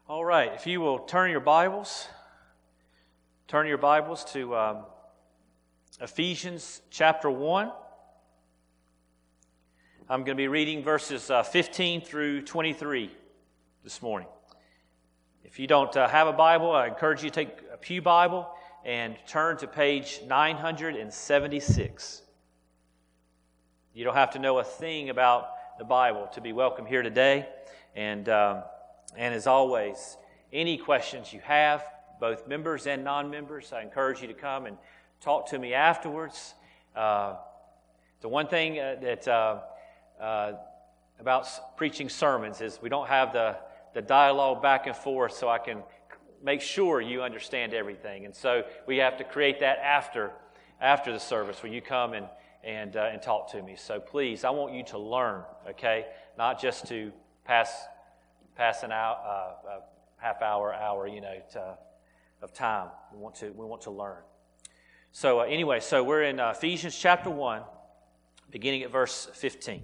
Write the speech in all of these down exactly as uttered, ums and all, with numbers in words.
All right, if you will turn your Bibles, turn your Bibles to um, Ephesians chapter one. I'm going to be reading verses uh, fifteen through twenty-three this morning. If you don't uh, have a Bible, I encourage you to take a pew Bible and turn to page nine seventy-six. You don't have to know a thing about the Bible to be welcome here today. And um, and as always, any questions you have, both members and non-members, I encourage you to come and talk to me afterwards. Uh, the one thing uh, that uh, uh, about preaching sermons is we don't have the, the dialogue back and forth so I can make sure you understand everything. And so we have to create that after after the service when you come and and uh, and talk to me. So please, I want you to learn, okay? Not just to pass pass an hour, uh, a half hour, hour, you know, to, of time. We want to we want to learn. So uh, anyway, so we're in uh, Ephesians chapter one, beginning at verse fifteen.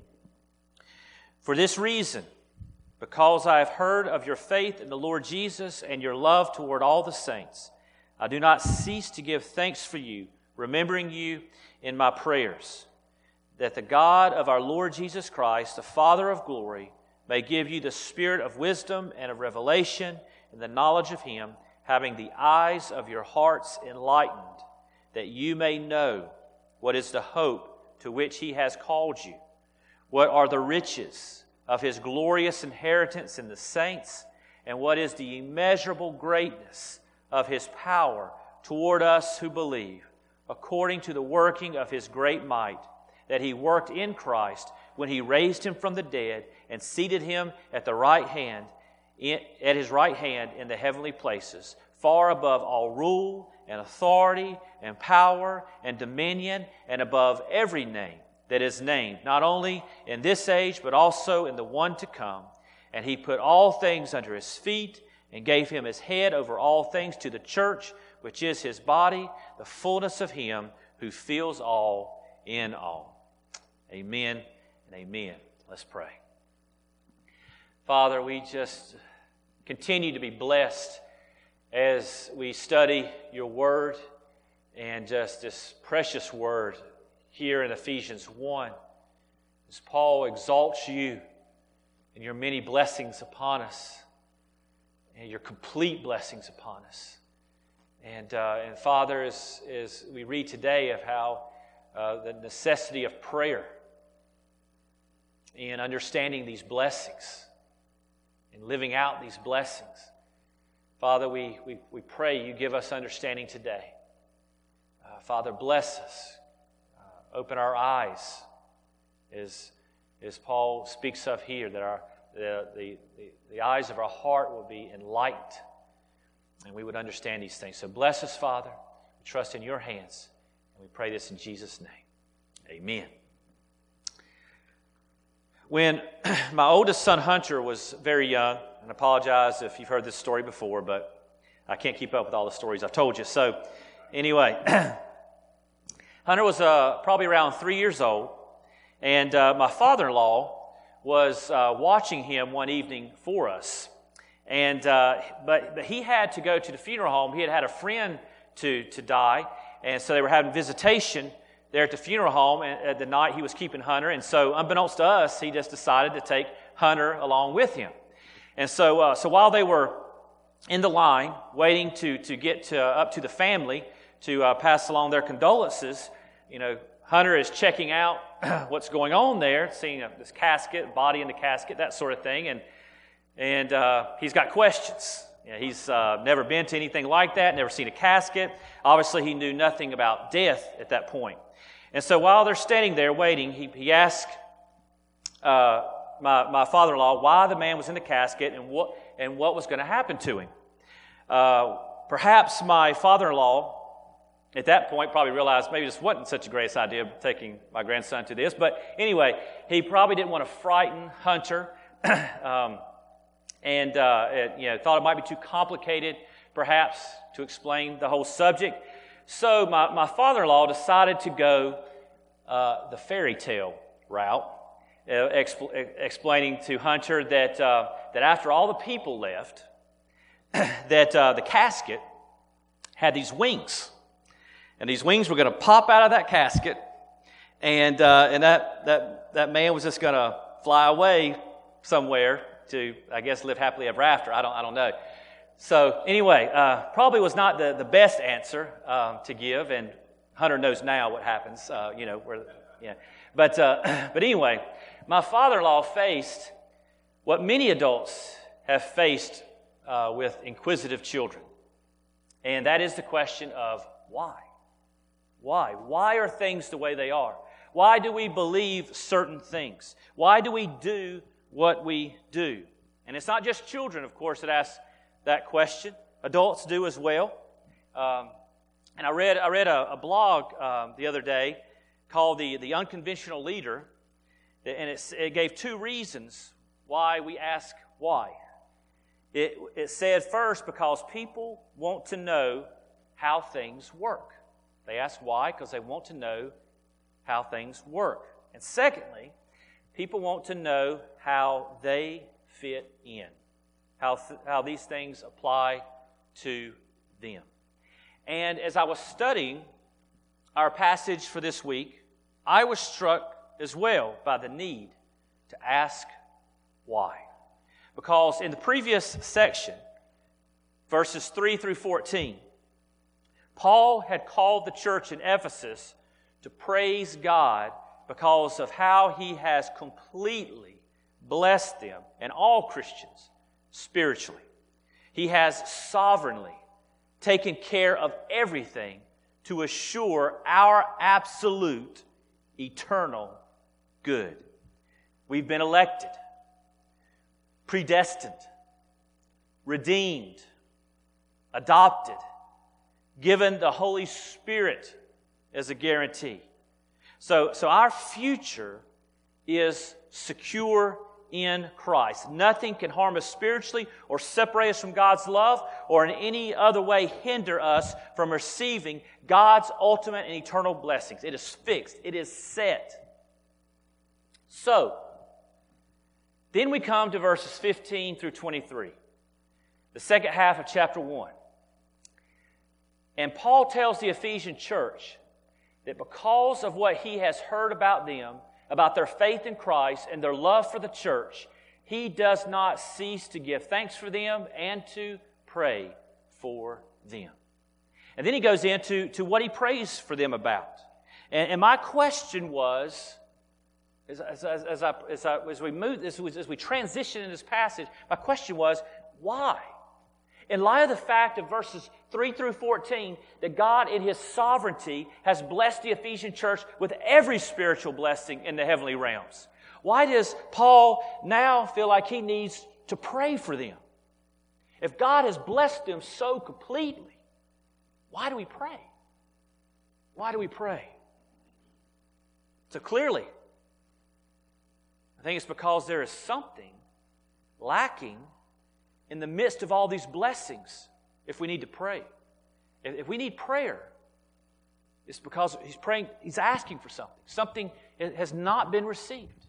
For this reason, because I have heard of your faith in the Lord Jesus and your love toward all the saints, I do not cease to give thanks for you, remembering you in my prayers, that the God of our Lord Jesus Christ, the Father of glory, may give you the spirit of wisdom and of revelation in the knowledge of Him, having the eyes of your hearts enlightened, that you may know what is the hope to which He has called you, what are the riches of His glorious inheritance in the saints, and what is the immeasurable greatness of His power toward us who believe, according to the working of His great might, that He worked in Christ when He raised Him from the dead and seated Him at the right hand, in, at His right hand in the heavenly places, far above all rule and authority and power and dominion, and above every name that is named, not only in this age, but also in the one to come. And He put all things under His feet and gave Him His head over all things to the church, which is His body, the fullness of Him who fills all in all. Amen and amen. Let's pray. Father, we just continue to be blessed as we study your word, and just this precious word here in Ephesians one, as Paul exalts you and your many blessings upon us, and your complete blessings upon us. And, uh, and Father, as, as we read today of how uh, the necessity of prayer in understanding these blessings and living out these blessings, Father, we, we, we pray you give us understanding today. Uh, Father, bless us. Uh, open our eyes, as, as Paul speaks of here, that our the, the, the, the eyes of our heart will be enlightened, and we would understand these things. So bless us, Father. We trust in your hands, and we pray this in Jesus' name. Amen. When my oldest son, Hunter, was very young, and I apologize if you've heard this story before, but I can't keep up with all the stories I've told you. So anyway, Hunter was uh, probably around three years old, and uh, my father-in-law was uh, watching him one evening for us. And uh, but, but he had to go to the funeral home. He had had a friend to, to die, and so they were having visitation there at the funeral home at the night he was keeping Hunter. And so unbeknownst to us, he just decided to take Hunter along with him. And so uh, so while they were in the line waiting to, to get to, uh, up to the family to uh, pass along their condolences, you know, Hunter is checking out what's going on there, seeing uh, this casket, body in the casket, that sort of thing. And And uh, he's got questions. You know, he's uh, never been to anything like that, never seen a casket. Obviously, he knew nothing about death at that point. And so while they're standing there waiting, he, he asked uh, my, my father-in-law why the man was in the casket and what, and what was going to happen to him. Uh, perhaps my father-in-law, at that point, probably realized maybe this wasn't such a great idea, taking my grandson to this. But anyway, he probably didn't want to frighten Hunter. um, And uh, it, you know, thought it might be too complicated, perhaps, to explain the whole subject. So my, my father-in-law decided to go uh, the fairy tale route, uh, expl- explaining to Hunter that uh, that after all the people left, that uh, the casket had these wings. And these wings were going to pop out of that casket, and uh, and that, that, that man was just going to fly away somewhere to, I guess, live happily ever after. I don't I don't know. So anyway, uh, probably was not the, the best answer um, to give, and Hunter knows now what happens, uh, you know, where, yeah. But, uh, but anyway, my father-in-law faced what many adults have faced uh, with inquisitive children, and that is the question of why? Why? Why are things the way they are? Why do we believe certain things? Why do we do what we do? And it's not just children, of course, that ask that question. Adults do as well. Um, and I read I read a, a blog um, the other day called the, the Unconventional Leader, and it, it gave two reasons why we ask why. It, it said first, because people want to know how things work. They ask why because they want to know how things work. And secondly, people want to know how they fit in. How, th- how these things apply to them. And as I was studying our passage for this week, I was struck as well by the need to ask why. Because in the previous section, verses three through fourteen, Paul had called the church in Ephesus to praise God because of how he has completely blessed them and all Christians spiritually. He has sovereignly taken care of everything to assure our absolute eternal good. We've been elected, predestined, redeemed, adopted, given the Holy Spirit as a guarantee. So, so our future is secure in Christ. Nothing can harm us spiritually or separate us from God's love or in any other way hinder us from receiving God's ultimate and eternal blessings. It is fixed. It is set. So, then we come to verses fifteen through twenty-three, the second half of chapter one. And Paul tells the Ephesian church that because of what he has heard about them, about their faith in Christ and their love for the church, he does not cease to give thanks for them and to pray for them. And then he goes into to what he prays for them about. And, and my question was, as, as, as, I, as, I, as we move, as we, as we transition in this passage, my question was, why? In light of the fact of verses three through fourteen, that God in His sovereignty has blessed the Ephesian church with every spiritual blessing in the heavenly realms. Why does Paul now feel like he needs to pray for them? If God has blessed them so completely, why do we pray? Why do we pray? So clearly, I think it's because there is something lacking in the midst of all these blessings if we need to pray. If we need prayer, it's because he's praying, he's asking for something. Something has not been received.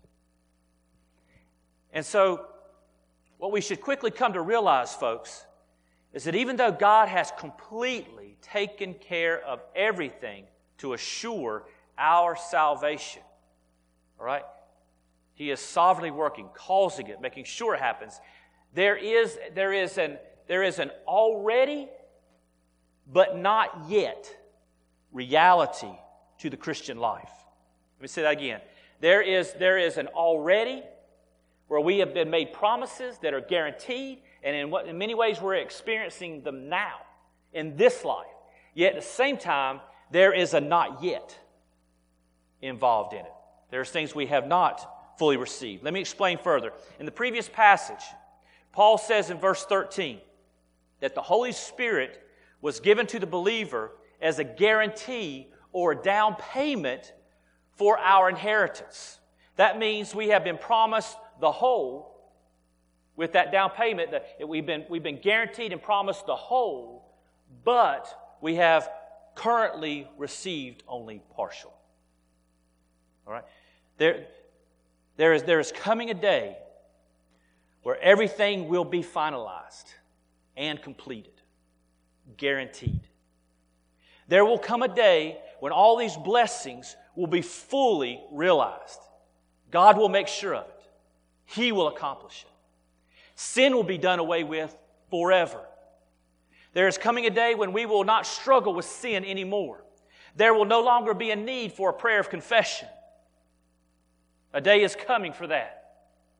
And so, what we should quickly come to realize, folks, is that even though God has completely taken care of everything to assure our salvation, all right, He is sovereignly working, causing it, making sure it happens. There is, there is an, there is an already, but not yet, reality to the Christian life. Let me say that again. There is, there is an already, where we have been made promises that are guaranteed, and in, what, in many ways we're experiencing them now, in this life. Yet at the same time, there is a not yet involved in it. There's things we have not fully received. Let me explain further. In the previous passage, Paul says in verse thirteen that the Holy Spirit was given to the believer as a guarantee or a down payment for our inheritance. That means we have been promised the whole with that down payment. That we've been, we've been guaranteed and promised the whole, but we have currently received only partial. All right? There, there is, there is coming a day where everything will be finalized. and completed. Guaranteed. There will come a day when all these blessings will be fully realized. God will make sure of it. He will accomplish it. Sin will be done away with forever. There is coming a day when we will not struggle with sin anymore. There will no longer be a need for a prayer of confession. A day is coming for that.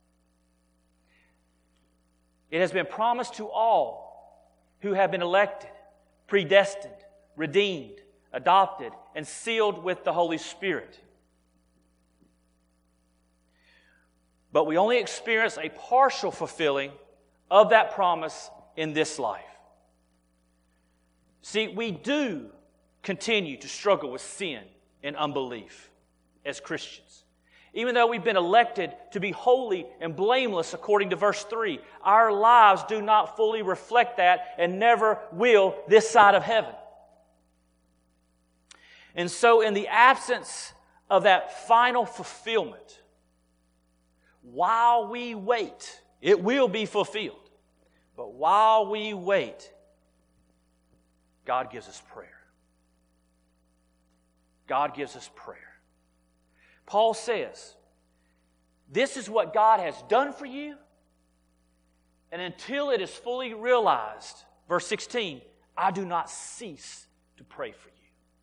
It has been promised to all who have been elected, predestined, redeemed, adopted, and sealed with the Holy Spirit. But we only experience a partial fulfilling of that promise in this life. See, we do continue to struggle with sin and unbelief as Christians. Even though we've been elected to be holy and blameless according to verse three, our lives do not fully reflect that and never will this side of heaven. And so in the absence of that final fulfillment, while we wait, it will be fulfilled. But while we wait, God gives us prayer. God gives us prayer. Paul says, this is what God has done for you, and until it is fully realized, verse sixteen, I do not cease to pray for you.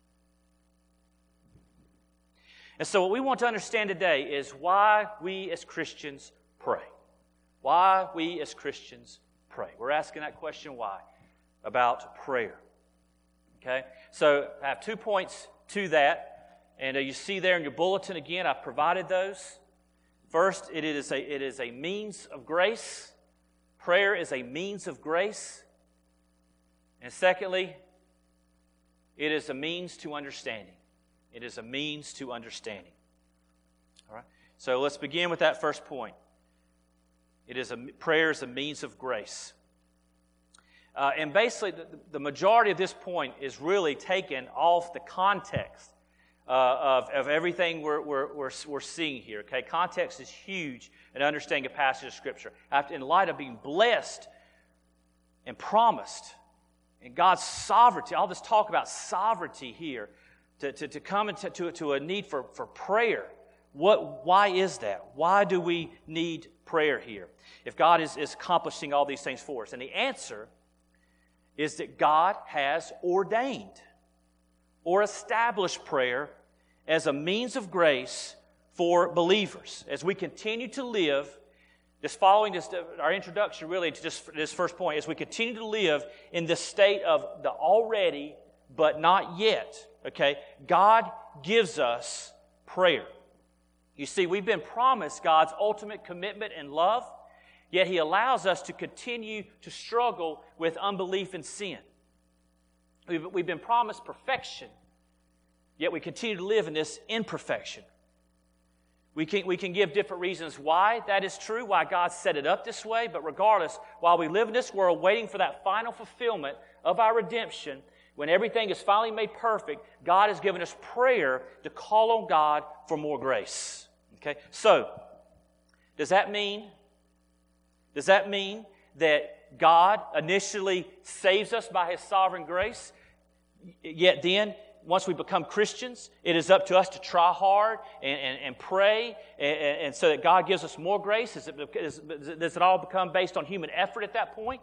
And so what we want to understand today is why we as Christians pray. Why we as Christians pray. We're asking that question, why? About prayer. Okay? So I have two points to that. And uh, you see there in your bulletin again, I've provided those. First, it is a, it is a means of grace. Prayer is a means of grace. And secondly, it is a means to understanding. It is a means to understanding. All right? So let's begin with that first point. It is a, prayer is a means of grace. Uh, and basically, the, the majority of this point is really taken off the context uh, of, of everything we're, we're, we're, we're seeing here. Okay, context is huge in understanding a passage of Scripture. After, in light of being blessed and promised, and God's sovereignty, all this talk about sovereignty here, to, to, to come into to, to a need for, for prayer. What? Why is that? Why do we need prayer here? If God is, is accomplishing all these things for us. And the answer is that God has ordained or established prayer as a means of grace for believers. As we continue to live, just following this, our introduction really to just this first point, as we continue to live in this state of the already but not yet, okay, God gives us prayer. You see, we've been promised God's ultimate commitment and love, yet He allows us to continue to struggle with unbelief and sin. We've, we've been promised perfection, yet we continue to live in this imperfection. We can, we can give different reasons why that is true, why God set it up this way, but regardless, while we live in this world waiting for that final fulfillment of our redemption, when everything is finally made perfect, God has given us prayer to call on God for more grace. Okay? So, does that mean, does that mean that God initially saves us by His sovereign grace, yet then, once we become Christians, it is up to us to try hard and, and, and pray, and, and so that God gives us more grace? Is it, is, does it all become based on human effort at that point?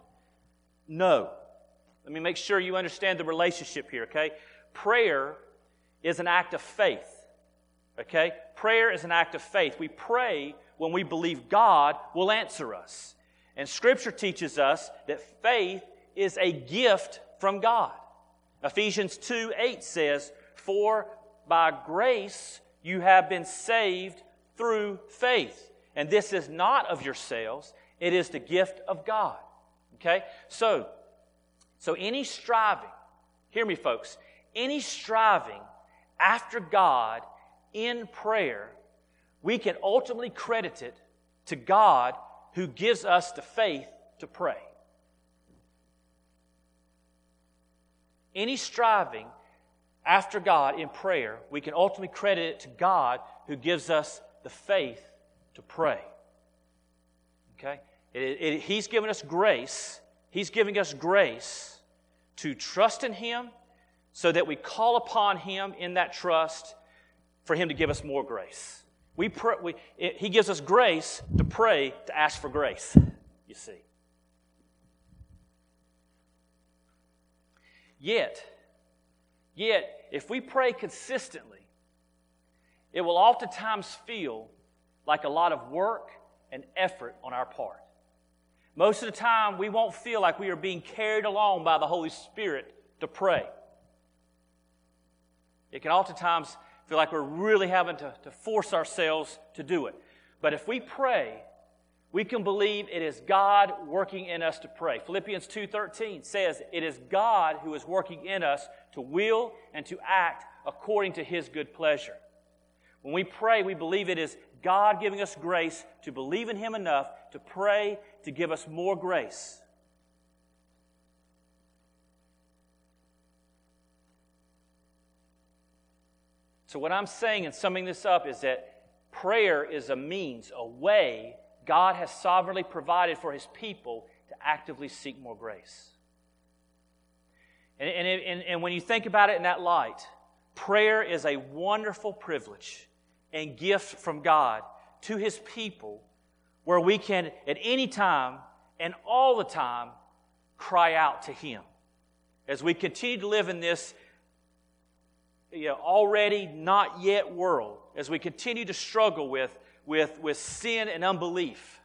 No. Let me make sure you understand the relationship here, okay? Prayer is an act of faith, okay? Prayer is an act of faith. We pray when we believe God will answer us. And Scripture teaches us that faith is a gift from God. Ephesians two eight says, "For by grace you have been saved through faith. And this is not of yourselves, it is the gift of God." Okay? So, So any striving, hear me folks, any striving after God in prayer, we can ultimately credit it to God who gives us the faith to pray. Any striving after God in prayer, we can ultimately credit it to God who gives us the faith to pray. Okay? It, it, he's given us grace He's giving us grace to trust in Him so that we call upon Him in that trust for Him to give us more grace. We, pray, we it, He gives us grace to pray, to ask for grace, you see. Yet, yet, if we pray consistently, it will oftentimes feel like a lot of work and effort on our part. Most of the time, we won't feel like we are being carried along by the Holy Spirit to pray. It can oftentimes feel like we're really having to, to force ourselves to do it. But if we pray, we can believe it is God working in us to pray. Philippians two thirteen says, it is God who is working in us to will and to act according to His good pleasure. When we pray, we believe it is God giving us grace to believe in Him enough to pray to give us more grace. So what I'm saying in summing this up is that prayer is a means, a way God has sovereignly provided for His people to actively seek more grace. And, and, and, and when you think about it in that light, prayer is a wonderful privilege and gift from God to His people where we can at any time and all the time cry out to Him. As we continue to live in this you know, already not yet world, as we continue to struggle with, with, with sin and unbelief,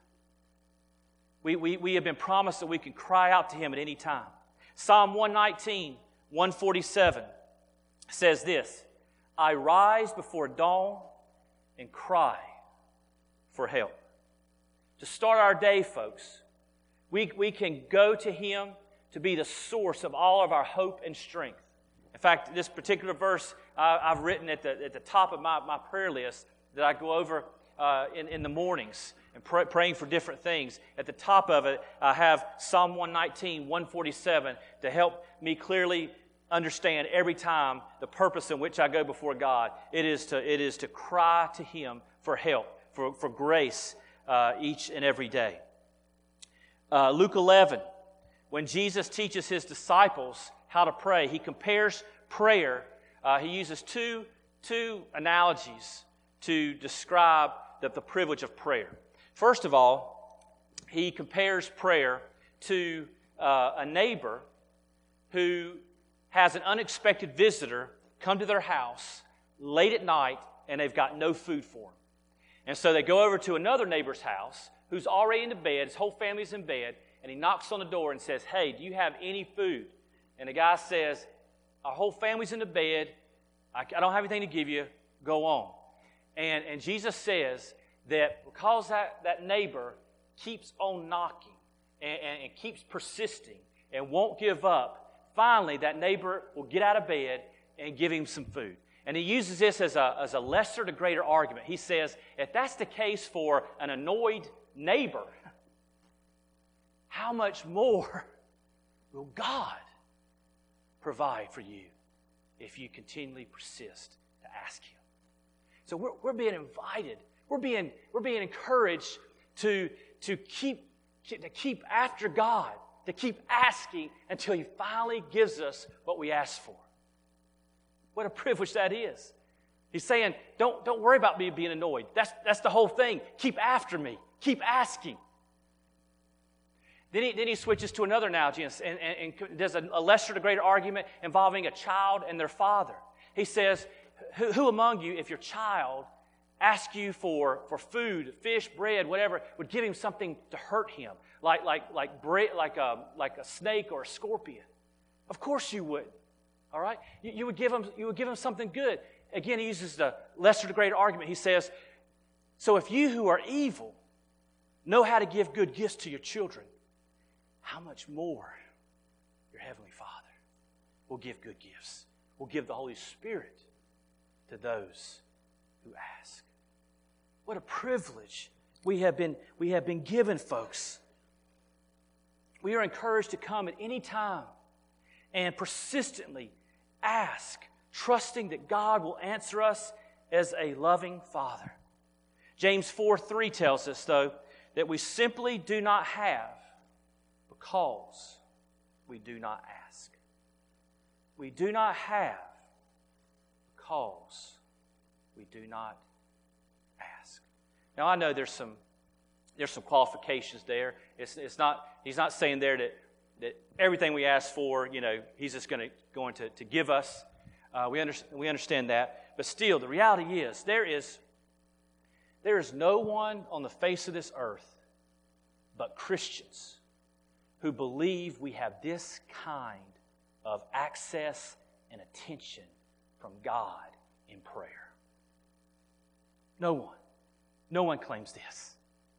we, we, we have been promised that we can cry out to Him at any time. Psalm one nineteen, one forty-seven says this, I rise before dawn and cry for help. To start our day, folks, we, we can go to Him to be the source of all of our hope and strength. In fact, this particular verse uh, I've written at the, at the top of my, my prayer list that I go over uh, in, in the mornings and pray, praying for different things. At the top of it, I have Psalm one nineteen, one forty-seven to help me clearly understand every time the purpose in which I go before God. It is to, it is to cry to Him for help, for, for grace uh, each and every day. Uh, Luke eleven, when Jesus teaches His disciples how to pray, He compares prayer. Uh, he uses two, two analogies to describe the, the privilege of prayer. First of all, He compares prayer to uh, a neighbor who has an unexpected visitor come to their house late at night and they've got no food for them. And so they go over to another neighbor's house who's already in the bed, his whole family's in bed, and he knocks on the door and says, hey, do you have any food? And the guy says, our whole family's in the bed, I, I don't have anything to give you, go on. And, and Jesus says that because that, that neighbor keeps on knocking and, and, and keeps persisting and won't give up, finally that neighbor will get out of bed and give him some food. And he uses this as a, as a lesser to greater argument. He says, if that's the case for an annoyed neighbor, how much more will God provide for you if you continually persist to ask Him? So we're, we're being invited, we're being, we're being encouraged to, to, keep, to keep after God, to keep asking until He finally gives us what we ask for. What a privilege that is. He's saying, don't, don't worry about me being annoyed. That's, that's the whole thing. Keep after me. Keep asking. Then he, then he switches to another analogy and, and, and does a, a lesser to greater argument involving a child and their father. He says, who, who among you, if your child asked you for, for food, fish, bread, whatever, would give him something to hurt him, like, like, like, bread, like, a, like a snake or a scorpion? Of course you would. All right? You, you, would give him, you would give him something good. Again, he uses the lesser to greater argument. He says, so if you who are evil know how to give good gifts to your children, how much more your Heavenly Father will give good gifts, will give the Holy Spirit to those who ask. What a privilege we have been, we have been given, folks. We are encouraged to come at any time and persistently ask, trusting that God will answer us as a loving Father. James four three tells us, though, that we simply do not have because we do not ask. We do not have because we do not ask. Now, I know there's some there's some qualifications there. It's it's not he's not saying there that that everything we ask for, you know, he's just going to going to to give us. Uh, we under, we understand that, but still, the reality is there is there is no one on the face of this earth but Christians who believe we have this kind of access and attention from God in prayer. No one. No one claims this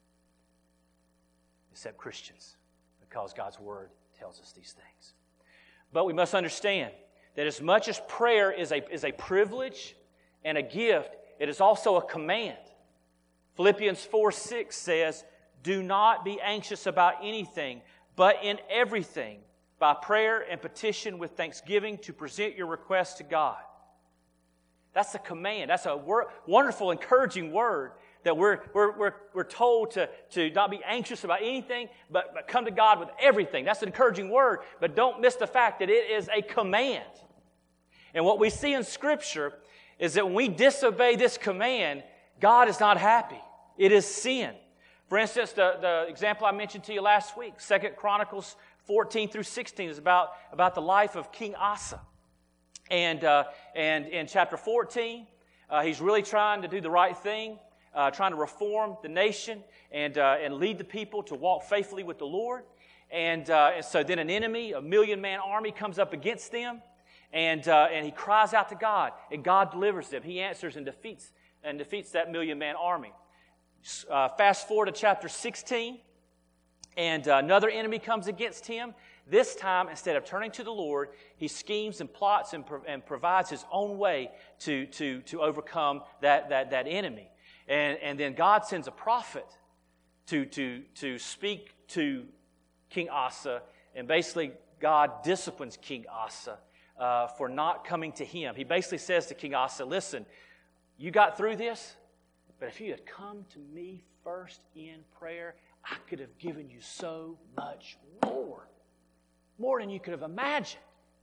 except Christians, because God's Word tells us these things. But we must understand that as much as prayer is a, is a privilege and a gift, it is also a command. Philippians four six says, "Do not be anxious about anything, but in everything, by prayer and petition with thanksgiving, to present your requests to God." That's a command. That's a wor- wonderful, encouraging word that we're, we're, we're, we're told to, to not be anxious about anything, but, but come to God with everything. That's an encouraging word, but don't miss the fact that it is a command. And what we see in Scripture is that when we disobey this command, God is not happy. It is sin. For instance, the, the example I mentioned to you last week, Second Chronicles fourteen through sixteen, is about, about the life of King Asa. And, uh, and in chapter fourteen, uh, he's really trying to do the right thing, uh, trying to reform the nation and, uh, and lead the people to walk faithfully with the Lord. And, uh, and so then an enemy, a million-man army, comes up against them, and, uh, and he cries out to God, and God delivers them. He answers and defeats, and defeats that million-man army. Uh, fast forward to chapter sixteen, and uh, another enemy comes against him. This time, instead of turning to the Lord, he schemes and plots and, pro- and provides his own way to, to, to overcome that, that, that enemy. And, and then God sends a prophet to, to, to speak to King Asa, and basically God disciplines King Asa uh, for not coming to him. He basically says to King Asa, "Listen, you got through this, but if you had come to me first in prayer, I could have given you so much more. More than you could have imagined."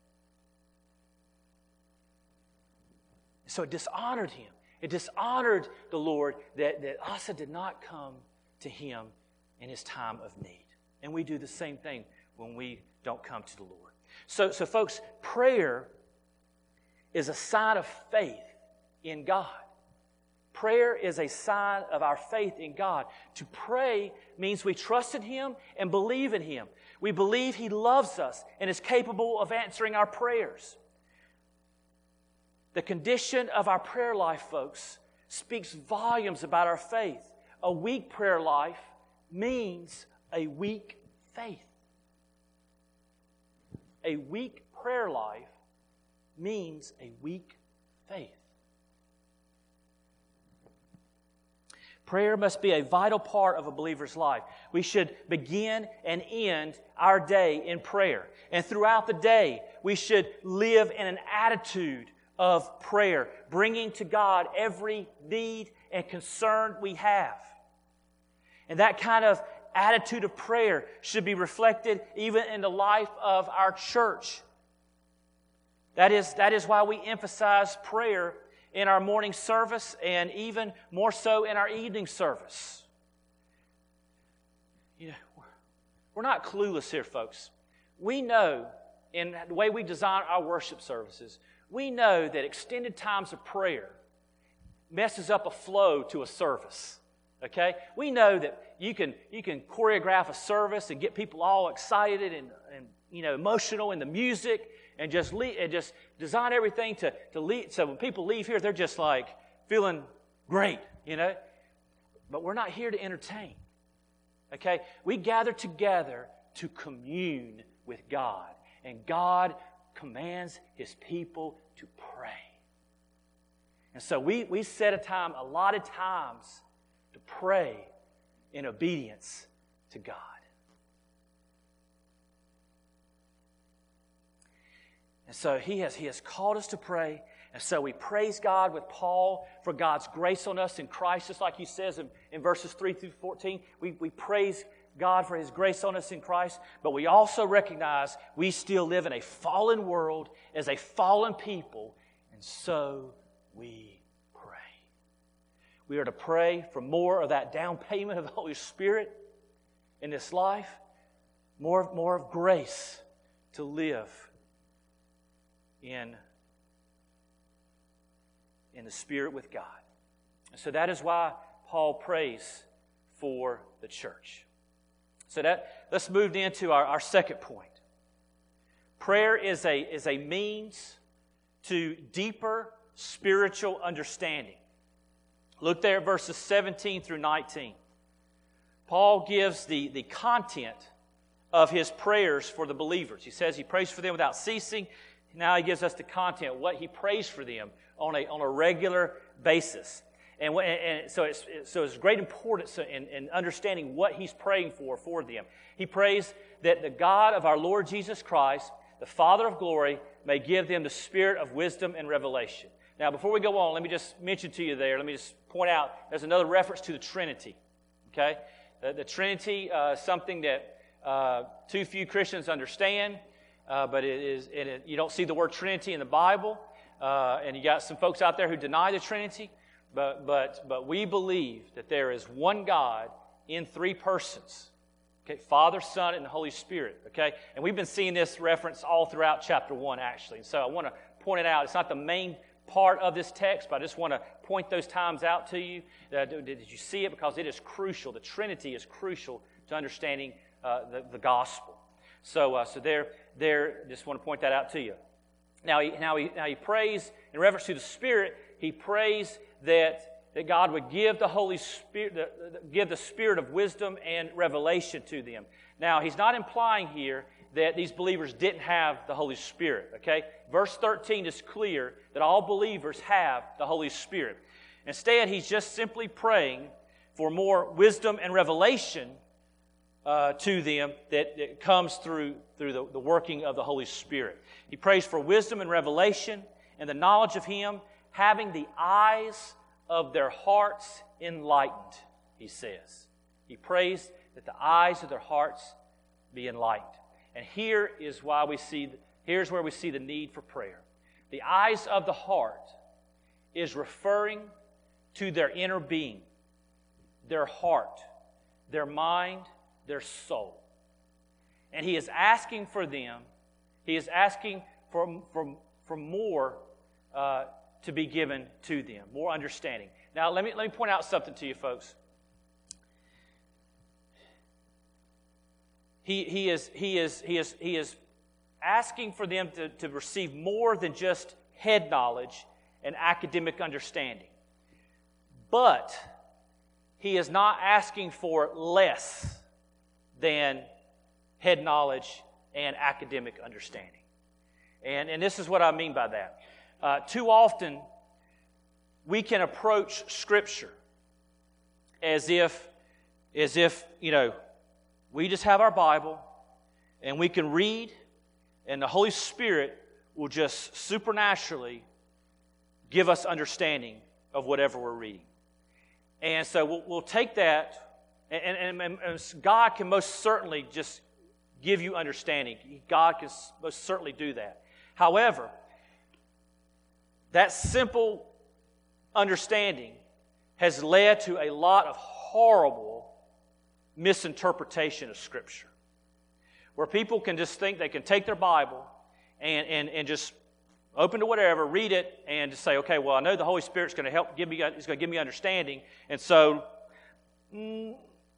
So it dishonored him. It dishonored the Lord that, that Asa did not come to him in his time of need. And we do the same thing when we don't come to the Lord. So, so folks, prayer is a sign of faith in God. Prayer is a sign of our faith in God. To pray means we trust in Him and believe in Him. We believe He loves us and is capable of answering our prayers. The condition of our prayer life, folks, speaks volumes about our faith. A weak prayer life means a weak faith. A weak prayer life means a weak faith. Prayer must be a vital part of a believer's life. We should begin and end our day in prayer. And throughout the day, we should live in an attitude of prayer, bringing to God every need and concern we have. And that kind of attitude of prayer should be reflected even in the life of our church. That is, that is why we emphasize prayer in our morning service, and even more so in our evening service. You know, we're not clueless here, folks. We know, in the way we design our worship services, we know that extended times of prayer messes up a flow to a service. Okay? We know that you can you can choreograph a service and get people all excited and, and you know emotional in the music, and just lead, and just design everything to, to lead. So when people leave here, they're just like feeling great, you know. But we're not here to entertain. Okay? We gather together to commune with God. And God commands His people to pray. And so we, we set a time, allotted times, to pray in obedience to God. And so he has, he has called us to pray. And so we praise God with Paul for God's grace on us in Christ. Just like he says in, in verses three through fourteen, we, we praise God for His grace on us in Christ, but we also recognize we still live in a fallen world as a fallen people, and so we pray. We are to pray for more of that down payment of the Holy Spirit in this life, more, more of grace to live in, in the Spirit with God. And so that is why Paul prays for the church. So that let's move into our, our second point. Prayer is a, is a means to deeper spiritual understanding. Look there at verses seventeen through nineteen. Paul gives the, the content of his prayers for the believers. He says he prays for them without ceasing. Now he gives us the content, what he prays for them on a, on a regular basis. And, and so, it's, so it's great importance in, in understanding what he's praying for for them. He prays that the God of our Lord Jesus Christ, the Father of glory, may give them the spirit of wisdom and revelation. Now, before we go on, let me just mention to you there, let me just point out, there's another reference to the Trinity. Okay? The, the Trinity uh, is something that uh, too few Christians understand, uh, but it is it, it, you don't see the word Trinity in the Bible, uh, and you got some folks out there who deny the Trinity. But but but we believe that there is one God in three persons. Okay, Father, Son, and the Holy Spirit. Okay, and we've been seeing this reference all throughout chapter one, actually. And so I want to point it out. It's not the main part of this text, but I just want to point those times out to you. Uh, did you see it? Because it is crucial. The Trinity is crucial to understanding uh, the, the gospel. So uh, so there there. Just want to point that out to you. Now he now he now he prays in reference to the Spirit. He prays that, that God would give the Holy Spirit, the, the, give the spirit of wisdom and revelation to them. Now, he's not implying here that these believers didn't have the Holy Spirit, okay? Verse thirteen is clear that all believers have the Holy Spirit. Instead, he's just simply praying for more wisdom and revelation uh, to them that, that comes through, through the, the working of the Holy Spirit. He prays for wisdom and revelation and the knowledge of Him, having the eyes of their hearts enlightened, he says. He prays that the eyes of their hearts be enlightened. And here is why we see, here's where we see the need for prayer. The eyes of the heart is referring to their inner being, their heart, their mind, their soul. And he is asking for them, he is asking for, for, for more uh, to be given to them, more understanding. Now, let me let me point out something to you, folks. He he is he is he is he is asking for them to, to receive more than just head knowledge and academic understanding. But he is not asking for less than head knowledge and academic understanding. And and this is what I mean by that. Uh, too often, we can approach Scripture as if, as if, you know, we just have our Bible and we can read, and the Holy Spirit will just supernaturally give us understanding of whatever we're reading. And so we'll, we'll take that, and, and, and, and God can most certainly just give you understanding. God can most certainly do that. However, that simple understanding has led to a lot of horrible misinterpretation of Scripture, where people can just think they can take their Bible and, and, and just open to whatever, read it, and just say, okay, well, I know the Holy Spirit's going to help give me, it's going to give me understanding, and so, mm,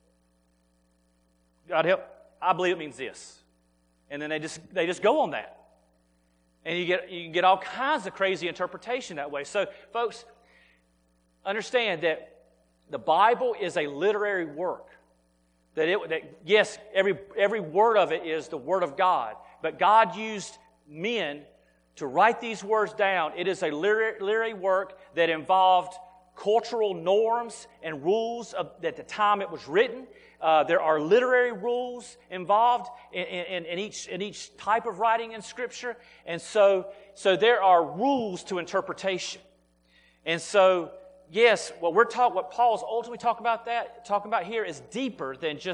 God help, I believe it means this. And then they just they just go on that. And you get you get all kinds of crazy interpretation that way. So, folks, understand that the Bible is a literary work. That it that yes, every every word of it is the Word of God. But God used men to write these words down. It is a literary work that involved cultural norms and rules of, at the time it was written. Uh, there are literary rules involved in, in, in, each, in each type of writing in Scripture. And so, so there are rules to interpretation. And so, yes, what we're talking, what Paul's ultimately talking about that, talking about here is deeper than just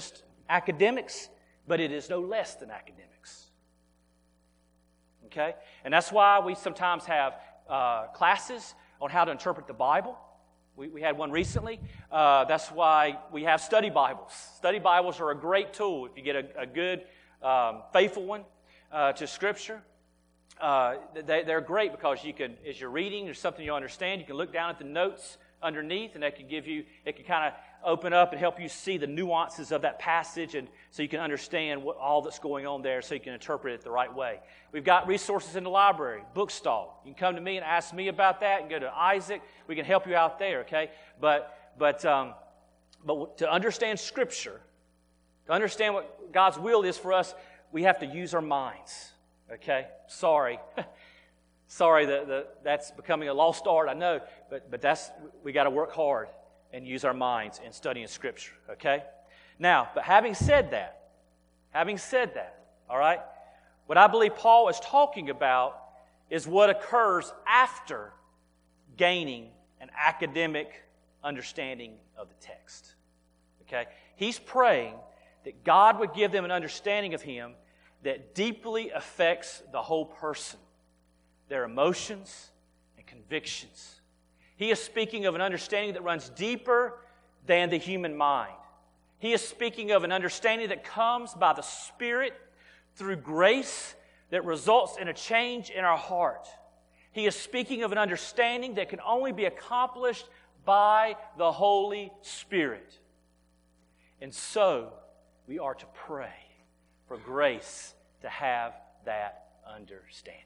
academics, but it is no less than academics. Okay? And that's why we sometimes have uh, classes on how to interpret the Bible. We, we had one recently. Uh, that's why we have study Bibles. Study Bibles are a great tool if you get a, a good, um, faithful one uh, to Scripture. Uh, they, they're great because you can, as you're reading, there's something you understand. You can look down at the notes underneath, and that can give you, it can kind of open up and help you see the nuances of that passage, and so you can understand what all that's going on there, so you can interpret it the right way. We've got resources in the library, Bookstall. You can come to me and ask me about that, and go to Isaac. We can help you out there, okay? But but um, but to understand Scripture, to understand what God's will is for us, we have to use our minds. Okay, sorry, sorry that, that that's becoming a lost art. I know, but but that's we got to work hard and use our minds in studying Scripture. Okay, now, but having said that, having said that, all right, what I believe Paul is talking about is what occurs after gaining an academic understanding of the text. Okay, he's praying that God would give them an understanding of Him that deeply affects the whole person, their emotions and convictions. He is speaking of an understanding that runs deeper than the human mind. He is speaking of an understanding that comes by the Spirit through grace that results in a change in our heart. He is speaking of an understanding that can only be accomplished by the Holy Spirit. And so, we are to pray for grace to have that understanding.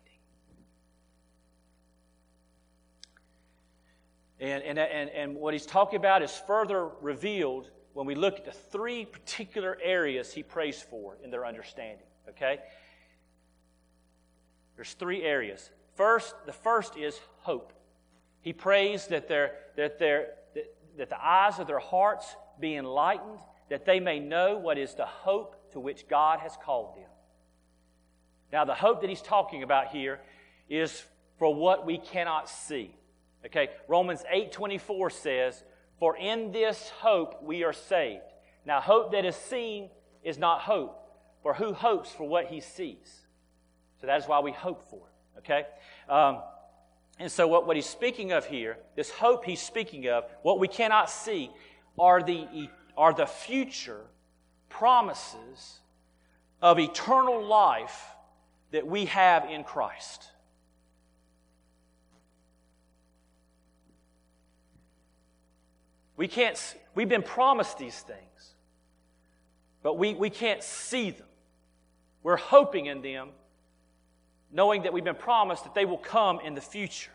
And, and, and, and what he's talking about is further revealed when we look at the three particular areas he prays for in their understanding. Okay? There's three areas. First, the first is hope. He prays that, their, that, their, that, that the eyes of their hearts be enlightened, that they may know what is the hope to which God has called them. Now, the hope that he's talking about here is for what we cannot see. Okay, Romans eight twenty-four says, "For in this hope we are saved." Now, hope that is seen is not hope, for who hopes for what he sees? So that is why we hope for it. Okay, um, and so what, what he's speaking of here, this hope he's speaking of, what we cannot see, are the are the future promises of eternal life that we have in Christ. We can't, we've been promised these things, but we, we can't see them. We're hoping in them, knowing that we've been promised that they will come in the future.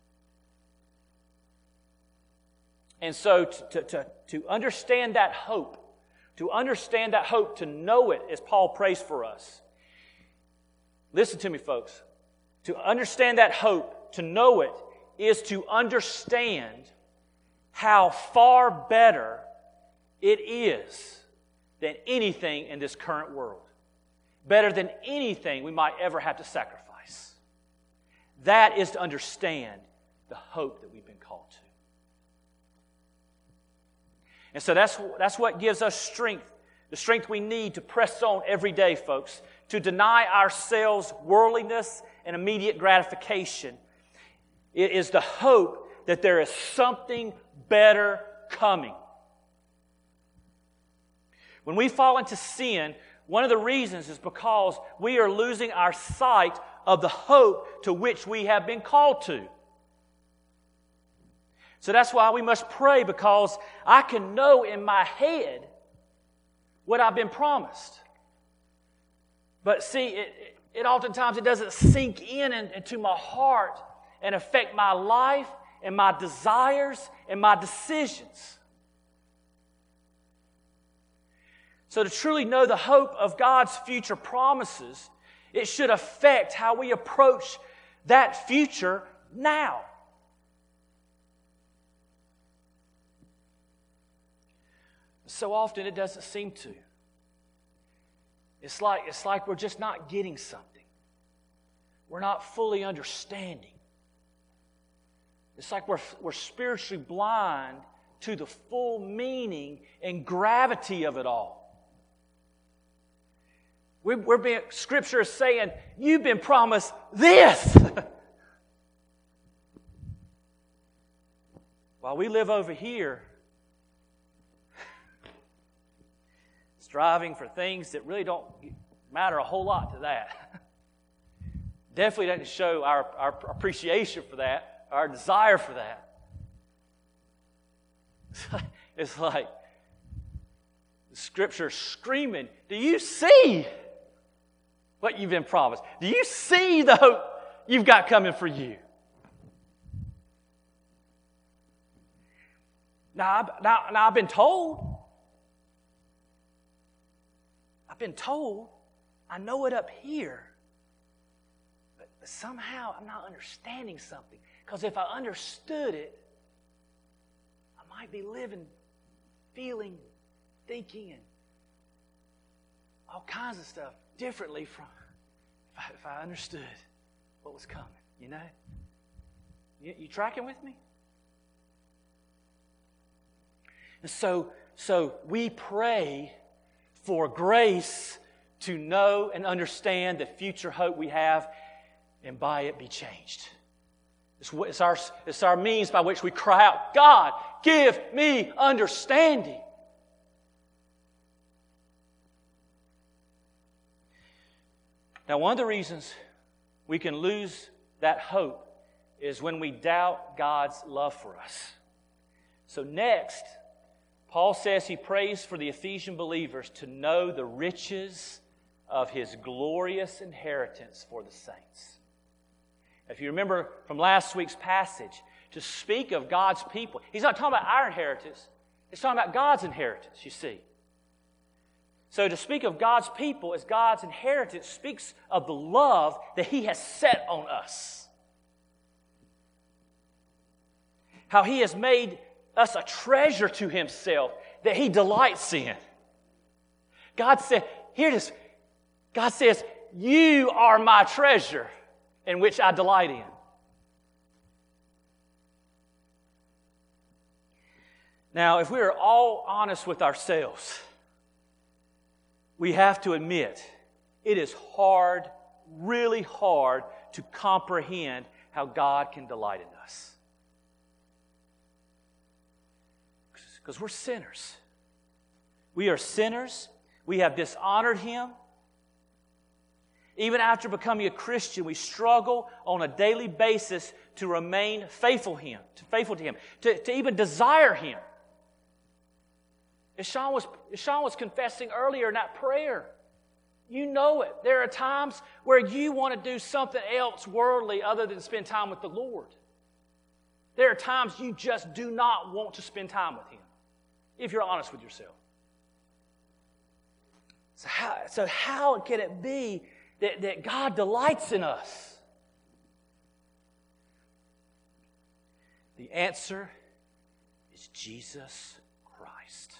And so to, to, to understand that hope, to understand that hope, to know it as Paul prays for us. Listen to me, folks. To understand that hope, to know it, is to understand how far better it is than anything in this current world. Better than anything we might ever have to sacrifice. That is to understand the hope that we've been called to. And so that's, that's what gives us strength, the strength we need to press on every day, folks, to deny ourselves worldliness and immediate gratification. It is the hope that there is something better coming. When we fall into sin, one of the reasons is because we are losing our sight of the hope to which we have been called to. So that's why we must pray, because I can know in my head what I've been promised. But see, it, it, it oftentimes it doesn't sink in into my heart and affect my life and my desires and my decisions. So to truly know the hope of God's future promises, it should affect how we approach that future now. So often it doesn't seem to. It's like, it's like we're just not getting something. We're not fully understanding. It's like we're, we're spiritually blind to the full meaning and gravity of it all. We're, we're being, Scripture is saying, you've been promised this. While we live over here, striving for things that really don't matter a whole lot to that. Definitely doesn't show our, our appreciation for that, our desire for that. It's like the Scripture screaming, do you see what you've been promised? Do you see the hope you've got coming for you? Now, now, now I've been told, I've been told, I know it up here, but, but somehow I'm not understanding something. Because if I understood it, I might be living, feeling, thinking, and all kinds of stuff differently from if I, if I understood what was coming. You know? You, you tracking with me? And so, so we pray for grace to know and understand the future hope we have, and by it be changed. It's, it's, our, it's our means by which we cry out, God, give me understanding. Now, one of the reasons we can lose that hope is when we doubt God's love for us. So next, Paul says he prays for the Ephesian believers to know the riches of His glorious inheritance for the saints. If you remember from last week's passage, to speak of God's people, he's not talking about our inheritance. He's talking about God's inheritance, you see. So to speak of God's people as God's inheritance speaks of the love that He has set on us. How He has made us a treasure to Himself that He delights in. God said, here it is. God says, you are my treasure in which I delight in. Now, if we are all honest with ourselves, we have to admit it is hard, really hard to comprehend how God can delight in us. Because we're sinners. We are sinners. We have dishonored Him. Even after becoming a Christian, we struggle on a daily basis to remain faithful Him, to faithful to Him, to, to even desire Him. As Sean was, as Sean was confessing earlier in that prayer, you know it. There are times where you want to do something else worldly other than spend time with the Lord. There are times you just do not want to spend time with Him, if you're honest with yourself. So how, so how can it be that, that God delights in us? The answer is Jesus Christ.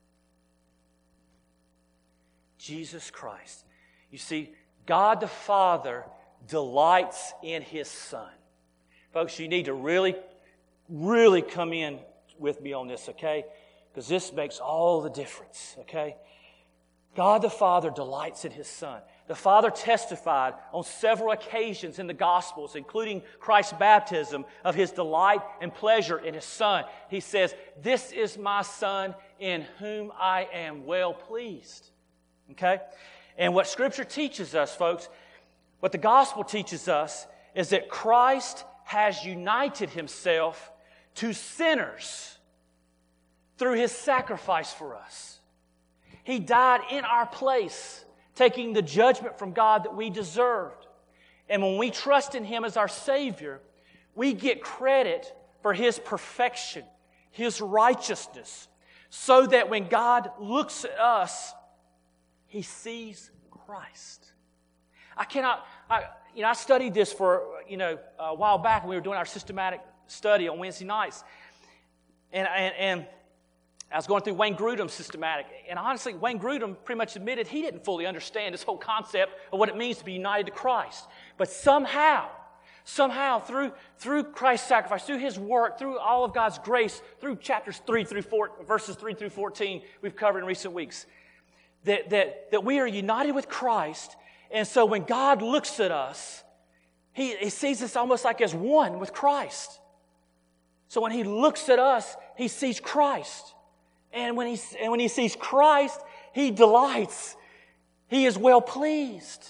Jesus Christ. You see, God the Father delights in His Son. Folks, you need to really, really come in with me on this, okay? Because this makes all the difference, okay? God the Father delights in His Son. The Father testified on several occasions in the Gospels, including Christ's baptism, of His delight and pleasure in His Son. He says, "This is my Son in whom I am well pleased." Okay? And what Scripture teaches us, folks, what the Gospel teaches us, is that Christ has united Himself to sinners through His sacrifice for us. He died in our place, taking the judgment from God that we deserved. And when we trust in Him as our Savior, we get credit for His perfection, His righteousness, so that when God looks at us, He sees Christ. I cannot, I, you know, I studied this for, you know, a while back when we were doing our systematic study on Wednesday nights. And, and, and I was going through Wayne Grudem's systematic. And honestly, Wayne Grudem pretty much admitted he didn't fully understand this whole concept of what it means to be united to Christ. But somehow, somehow through, through Christ's sacrifice, through His work, through all of God's grace, through chapters three through four, verses three through fourteen we've covered in recent weeks, that, that, that we are united with Christ, and so when God looks at us, He, he sees us almost like as one with Christ. So when He looks at us, He sees Christ. And when He, and when he sees Christ, He delights. He is well pleased.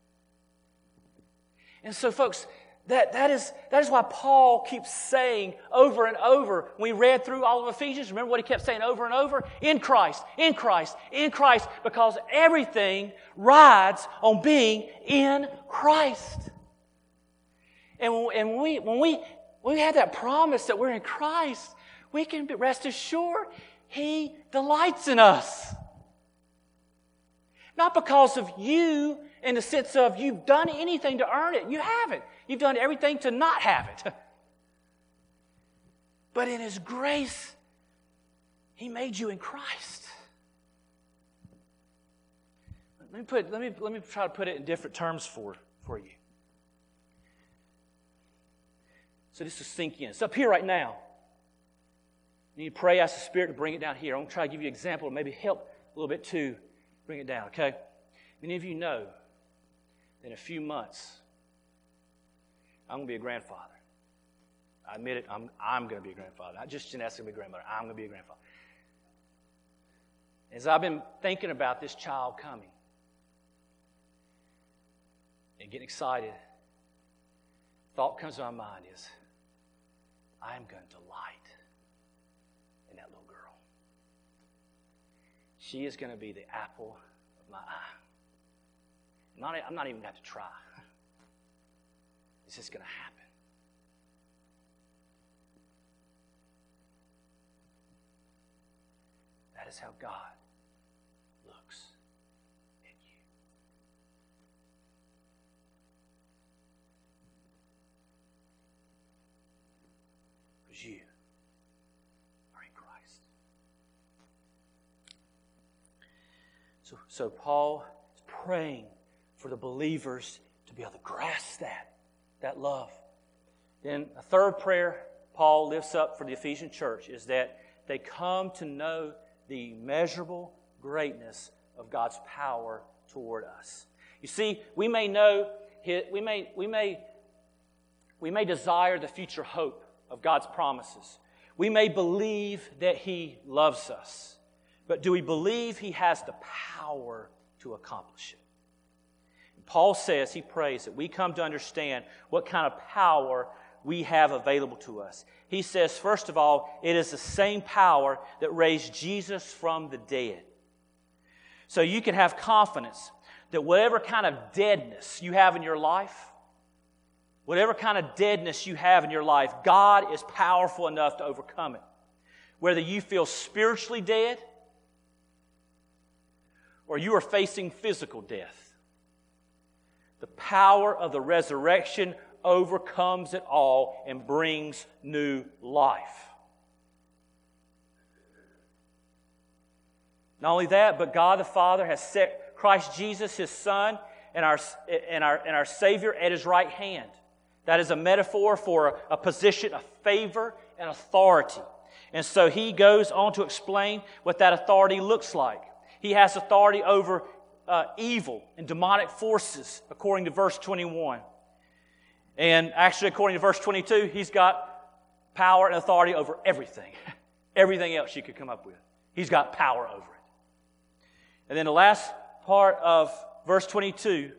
And so, folks, that, that, is, that is why Paul keeps saying over and over, when we read through all of Ephesians, remember what he kept saying over and over? In Christ, in Christ, in Christ, because everything rides on being in Christ. And when, and when, we, when, we, when we have that promise that we're in Christ, we can be rest assured He delights in us. Not because of you in the sense of you've done anything to earn it. You haven't. You've done everything to not have it. But in His grace, He made you in Christ. Let me put. Let me let me try to put it in different terms for, for you. So this will sink in. It's up here right now. You need to pray, ask the Spirit to bring it down here. I'm going to try to give you an example, maybe help a little bit to bring it down, okay? Many of you know that in a few months, I'm going to be a grandfather. I admit it, I'm, I'm going to be a grandfather. Not just Jeanette's going to be a grandmother. I'm going to be a grandfather. As I've been thinking about this child coming and getting excited, thought comes to my mind is, I am going to delight in that little girl. She is going to be the apple of my eye. I'm not, I'm not even going to have to try. It's just going to happen. That is how God looks at you. Because you are in Christ. So, so Paul is praying for the believers to be able to grasp that, that love. Then a third prayer Paul lifts up for the Ephesian church is that they come to know the immeasurable greatness of God's power toward us. You see, we may know, we may, we may, we may desire the future hope of God's promises. We may believe that He loves us. But do we believe He has the power to accomplish it? Paul says, he prays that we come to understand what kind of power we have available to us. He says, first of all, it is the same power that raised Jesus from the dead. So you can have confidence that whatever kind of deadness you have in your life, whatever kind of deadness you have in your life, God is powerful enough to overcome it. Whether you feel spiritually dead or you are facing physical death, the power of the resurrection overcomes it all and brings new life. Not only that, but God the Father has set Christ Jesus, His Son, and our, and our, and our Savior at His right hand. That is a metaphor for a position of favor and authority. And so he goes on to explain what that authority looks like. He has authority over Uh, evil and demonic forces, according to verse twenty-one. And actually, according to verse twenty-two, He's got power and authority over everything. Everything else you could come up with. He's got power over it. And then the last part of verse twenty-two,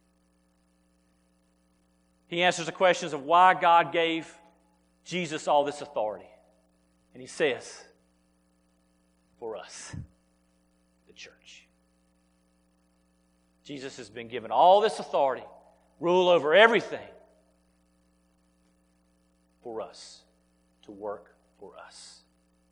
He answers the questions of why God gave Jesus all this authority. And He says, for us, the church. Jesus has been given all this authority, rule over everything for us, to work for us.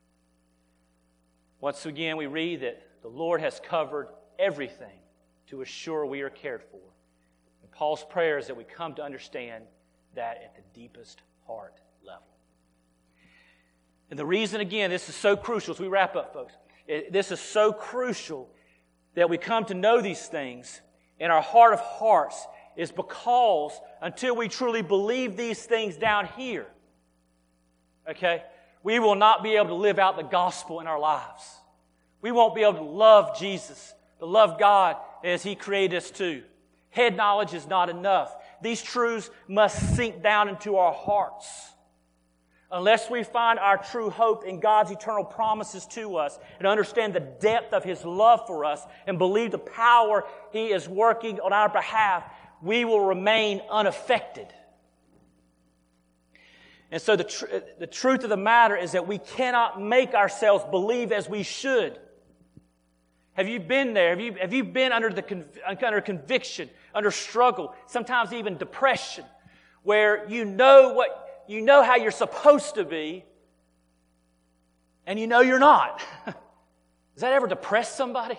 Once again, we read that the Lord has covered everything to assure we are cared for. And Paul's prayer is that we come to understand that at the deepest heart level. And the reason, again, this is so crucial, as we wrap up, folks, it, this is so crucial that we come to know these things in our heart of hearts is because until we truly believe these things down here, okay, we will not be able to live out the gospel in our lives. We won't be able to love Jesus to love God as He created us to. Head knowledge is not enough. These truths must sink down into our hearts. Unless we find our true hope in God's eternal promises to us and understand the depth of His love for us and believe the power He is working on our behalf, we will remain unaffected. And so the, tr- the truth of the matter is that we cannot make ourselves believe as we should. Have you been there? Have you, have you been under, the conv- under conviction, under struggle, sometimes even depression, where you know what you know how you're supposed to be, and you know you're not? Does that ever depress somebody?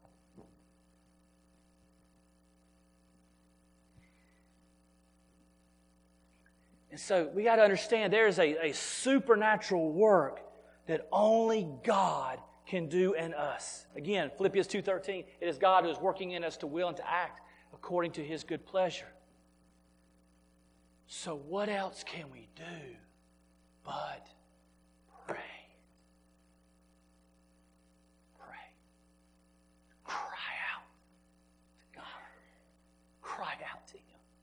And so we got to understand there is a, a supernatural work that only God can do in us. Again, Philippians two thirteen, it is God who is working in us to will and to act according to His good pleasure. So what else can we do but pray? Pray. Cry out to God. Cry out to Him.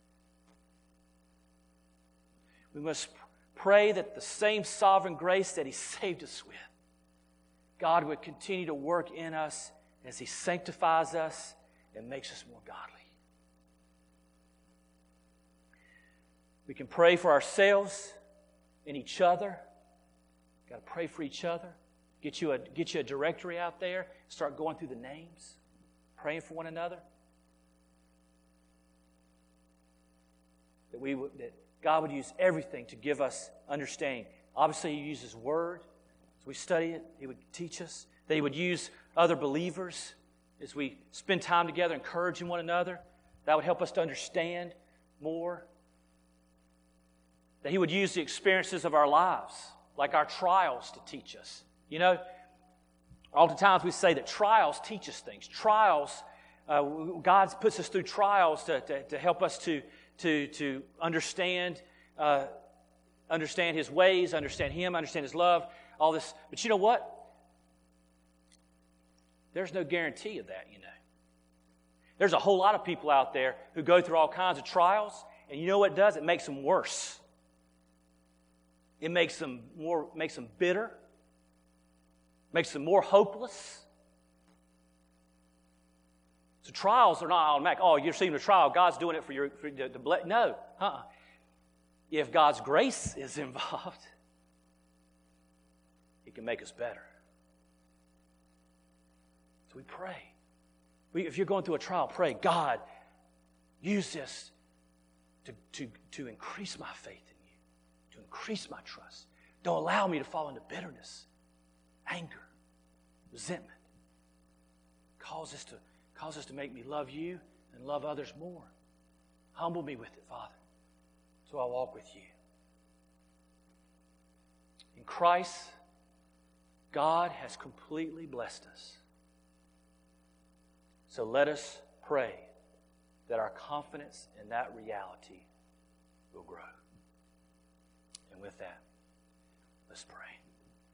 We must pray that the same sovereign grace that He saved us with, God would continue to work in us as He sanctifies us and makes us more godly. We can pray for ourselves and each other. Got to pray for each other. Get you a get you a directory out there. Start going through the names, praying for one another. That we would, that God would use everything to give us understanding. Obviously, He uses His Word. As we study it, He would teach us. That He would use other believers as we spend time together, encouraging one another. That would help us to understand more. That He would use the experiences of our lives, like our trials, to teach us. You know, oftentimes we say that trials teach us things. Trials, uh, God puts us through trials to, to, to help us to, to, to understand, uh, understand His ways, understand Him, understand His love, all this. But you know what? There's no guarantee of that, you know. There's a whole lot of people out there who go through all kinds of trials, and you know what it does? It makes them worse. It makes them more, makes them bitter, makes them more hopeless. So trials are not automatic. Oh, you're receiving a trial. God's doing it for your for the, the ble- no. Uh-uh. If God's grace is involved, He can make us better. So we pray. We, if you're going through a trial, pray, God, use this to, to, to increase my faith in You, to increase my trust. Don't allow me to fall into bitterness, anger, resentment. Cause us to, cause us to make me love You and love others more. Humble me with it, Father, so I'll walk with You. In Christ, God has completely blessed us. So let us pray that our confidence in that reality will grow. And with that, let's pray.